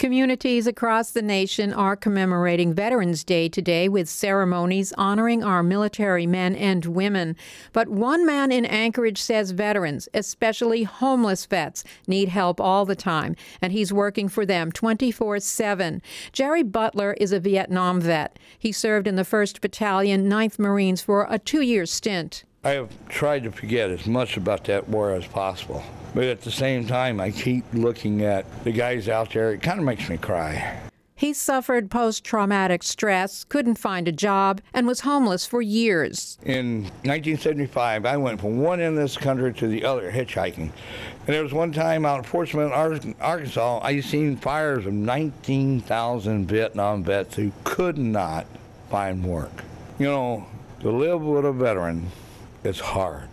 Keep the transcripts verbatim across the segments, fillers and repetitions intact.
Communities across the nation are commemorating Veterans Day today with ceremonies honoring our military men and women. But one man in Anchorage says veterans, especially homeless vets, need help all the time, and he's working for them twenty-four seven. Jerry Butler is a Vietnam vet. He served in the first Battalion, ninth Marines for a two-year stint. I have tried to forget as much about that war as possible. But at the same time, I keep looking at the guys out there. It kind of makes me cry. He suffered post-traumatic stress, couldn't find a job, and was homeless for years. In nineteen seventy-five, I went from one end of this country to the other hitchhiking. And there was one time out in Fort Smith, Arkansas, I seen fires of nineteen thousand Vietnam vets who could not find work. You know, to live with a veteran is hard.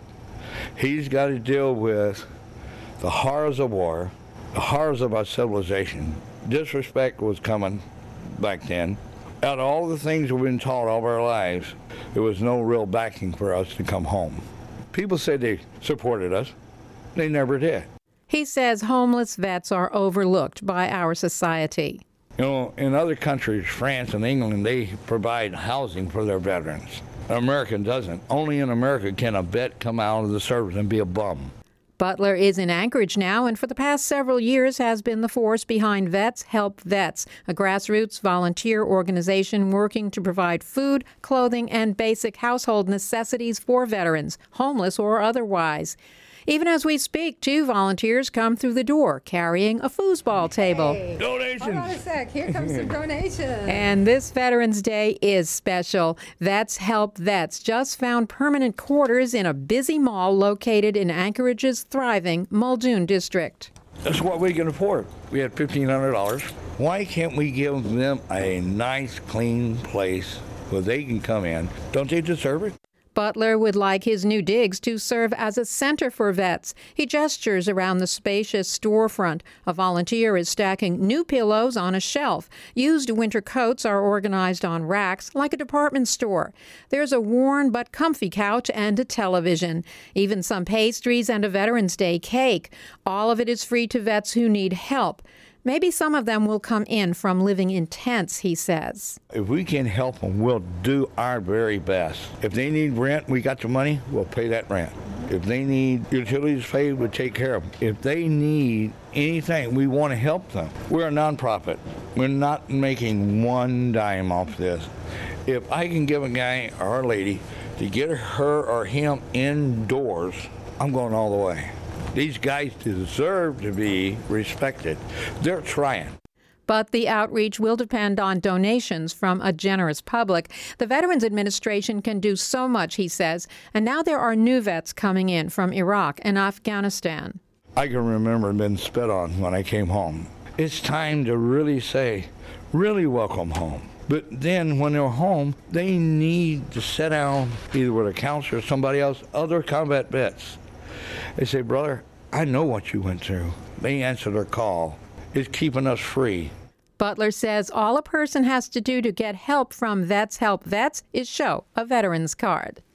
He's got to deal with the horrors of war, the horrors of our civilization. Disrespect was coming back then. Out of all the things we've been taught all of our lives, there was no real backing for us to come home. People said they supported us. They never did. He says homeless vets are overlooked by our society. You know, in other countries, France and England, they provide housing for their veterans. America doesn't. Only in America can a vet come out of the service and be a bum. Butler is in Anchorage now and for the past several years has been the force behind Vets Help Vets, a grassroots volunteer organization working to provide food, clothing, and basic household necessities for veterans, homeless or otherwise. Even as we speak, two volunteers come through the door carrying a foosball table. Hey. Donations! Hold on a sec. Here comes some donations. And this Veterans Day is special. Vets Help Vets just found permanent quarters in a busy mall located in Anchorage's thriving Muldoon district. That's what we can afford. We had fifteen hundred dollars. Why can't we give them a nice, clean place where they can come in? Don't they deserve it? Butler would like his new digs to serve as a center for vets. He gestures around the spacious storefront. A volunteer is stacking new pillows on a shelf. Used winter coats are organized on racks like a department store. There's a worn but comfy couch and a television. Even some pastries and a Veterans Day cake. All of it is free to vets who need help. Maybe some of them will come in from living in tents, he says. If we can help them, we'll do our very best. If they need rent, we got the money, we'll pay that rent. If they need utilities paid, we'll take care of them. If they need anything, we want to help them. We're a nonprofit. We're not making one dime off this. If I can give a guy or a lady to get her or him indoors, I'm going all the way. These guys deserve to be respected. They're trying. But the outreach will depend on donations from a generous public. The Veterans Administration can do so much, he says, and now there are new vets coming in from Iraq and Afghanistan. I can remember being spit on when I came home. It's time to really say, really welcome home. But then when they're home, they need to sit down either with a counselor or somebody else, other combat vets. They say, brother, I know what you went through. They answered their call. It's keeping us free. Butler says all a person has to do to get help from Vets Help Vets is show a veteran's card.